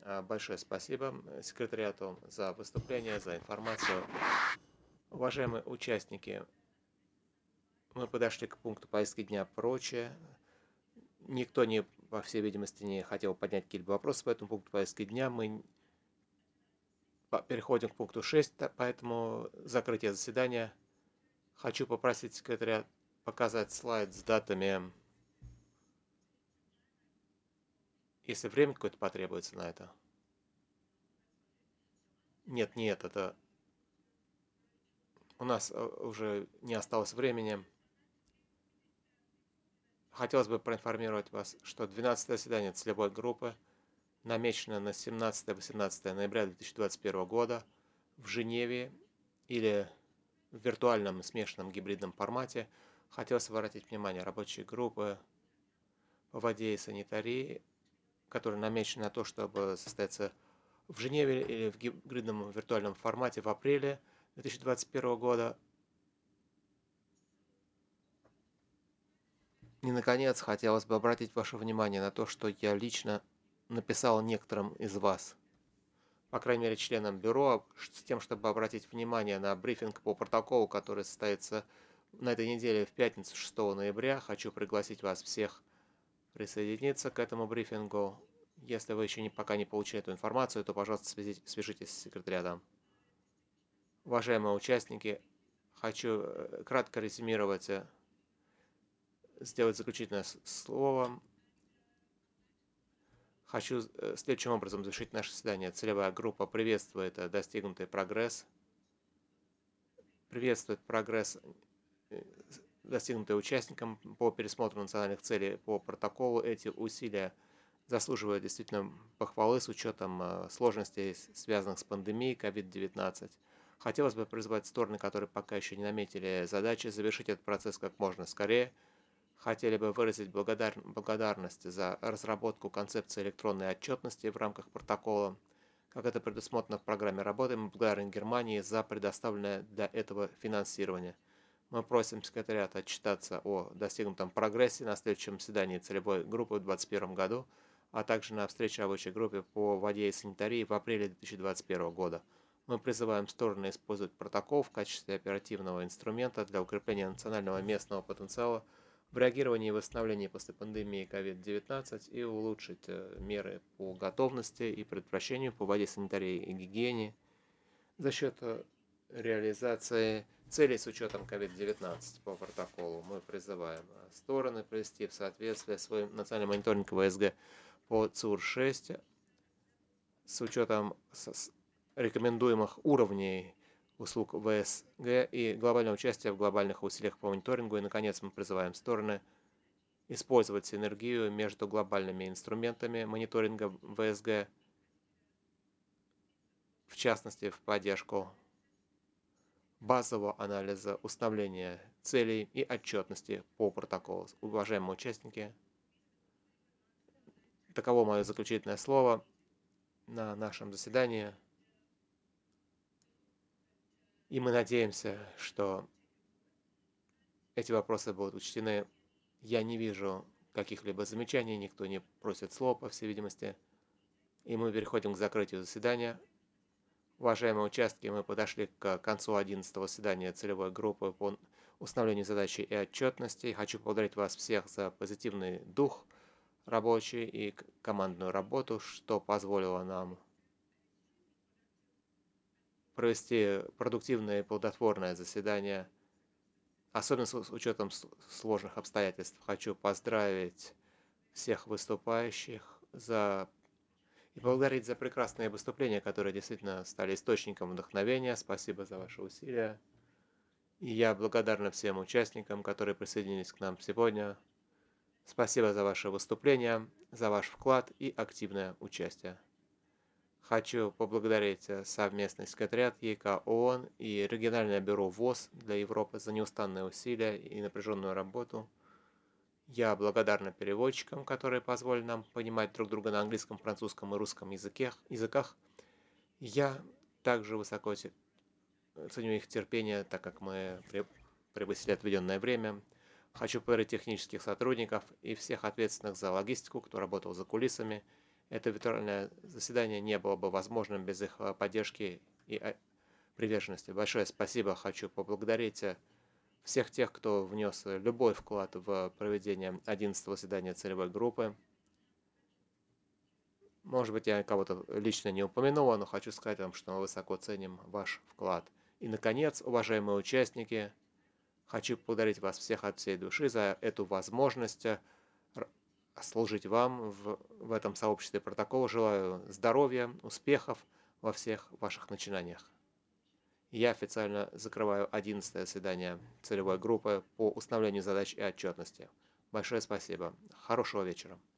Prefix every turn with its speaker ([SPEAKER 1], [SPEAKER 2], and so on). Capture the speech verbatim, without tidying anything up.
[SPEAKER 1] А, Большое спасибо м, секретариату за выступление, за информацию. Уважаемые участники, мы подошли к пункту повестки дня «Прочее». Никто, не, по всей видимости, не хотел поднять какие-либо вопросы по этому пункту повестки дня. Мы по- переходим к пункту шесть, та- поэтому закрытие заседания. Хочу попросить секретаря показать слайд с датами, если время какое-то потребуется на это. Нет, нет, это у нас э, уже не осталось времени. Хотелось бы проинформировать вас, что двенадцатое заседание целевой группы намечено на семнадцатое-восемнадцатое ноября две тысячи двадцать первого года в Женеве или в виртуальном смешанном гибридном формате. Хотелось обратить внимание рабочей группы по воде и санитарии, которая намечена на то, чтобы состояться в Женеве или в гибридном виртуальном формате в апреле две тысячи двадцать первого года. И, наконец, хотелось бы обратить ваше внимание на то, что я лично написал некоторым из вас, по крайней мере, членам бюро, с тем, чтобы обратить внимание на брифинг по протоколу, который состоится на этой неделе в пятницу, шестого ноября. Хочу пригласить вас всех присоединиться к этому брифингу. Если вы еще не, пока не получили эту информацию, то, пожалуйста, свяжитесь с секретариатом. Уважаемые участники, хочу э, кратко резюмировать, э, сделать заключительное слово. Хочу э, следующим образом завершить наше заседание. Целевая группа приветствует э, достигнутый прогресс, приветствует прогресс, э, достигнутый участникам по пересмотру национальных целей по протоколу. Эти усилия заслуживают действительно похвалы с учетом э, сложностей, связанных с пандемией ковид девятнадцать. Хотелось бы призвать стороны, которые пока еще не наметили задачи, завершить этот процесс как можно скорее. Хотели бы выразить благодар... благодарность за разработку концепции электронной отчетности в рамках протокола, как это предусмотрено в программе работы. Мы благодарны Германии за предоставленное для этого финансирование. Мы просим секретариат отчитаться о достигнутом прогрессе на следующем заседании целевой группы в две тысячи двадцать первом году, а также на встрече рабочей группе по воде и санитарии в апреле две тысячи двадцать первого года. Мы призываем стороны использовать протокол в качестве оперативного инструмента для укрепления национального и местного потенциала в реагировании и восстановлении после пандемии ковид девятнадцать и улучшить э, меры по готовности и предотвращению по воде, санитарии и гигиене за счет э, реализации целей с учетом ковид девятнадцать по протоколу. Мы призываем э, стороны привести в соответствие свой национальный мониторинг ВСГ по ЦУР шесть с учетом рекомендуемых уровней услуг ВСГ и глобального участия в глобальных усилиях по мониторингу. И, наконец, мы призываем стороны использовать синергию между глобальными инструментами мониторинга ВСГ, в частности, в поддержку базового анализа, установления целей и отчетности по протоколу. Уважаемые участники, таково мое заключительное слово на нашем заседании. И мы надеемся, что эти вопросы будут учтены. Я не вижу каких-либо замечаний, никто не просит слова, по всей видимости. И мы переходим к закрытию заседания. Уважаемые участки, мы подошли к концу одиннадцатого заседания целевой группы по установлению задачи и отчетности. Хочу поблагодарить вас всех за позитивный дух рабочий и командную работу, что позволило нам провести продуктивное и плодотворное заседание, особенно с учетом сложных обстоятельств. Хочу поздравить всех выступающих за и поблагодарить за прекрасные выступления, которые действительно стали источником вдохновения. Спасибо за ваши усилия. И я благодарна всем участникам, которые присоединились к нам сегодня. Спасибо за ваше выступление, за ваш вклад и активное участие. Хочу поблагодарить совместный секретариат ЕК ООН и региональное бюро ВОЗ для Европы за неустанные усилия и напряженную работу. Я благодарна переводчикам, которые позволили нам понимать друг друга на английском, французском и русском языках. языках. Я также высоко ценю их терпение, так как мы превысили отведенное время. Хочу поблагодарить технических сотрудников и всех ответственных за логистику, кто работал за кулисами это виртуальное заседание не было бы возможным без их э, поддержки и э, приверженности. Большое спасибо. Хочу поблагодарить э, всех тех, кто внес э, любой вклад в проведение одиннадцатого заседания целевой группы. Может быть, я кого-то лично не упомянул, но хочу сказать вам, что мы высоко ценим ваш вклад. И, наконец, уважаемые участники, хочу поблагодарить вас всех от всей души за эту возможность э, р- служить вам в, в этом сообществе протокола. Желаю здоровья, успехов во всех ваших начинаниях. Я официально закрываю одиннадцатое заседание целевой группы по установлению задач и отчетности. Большое спасибо. Хорошего вечера.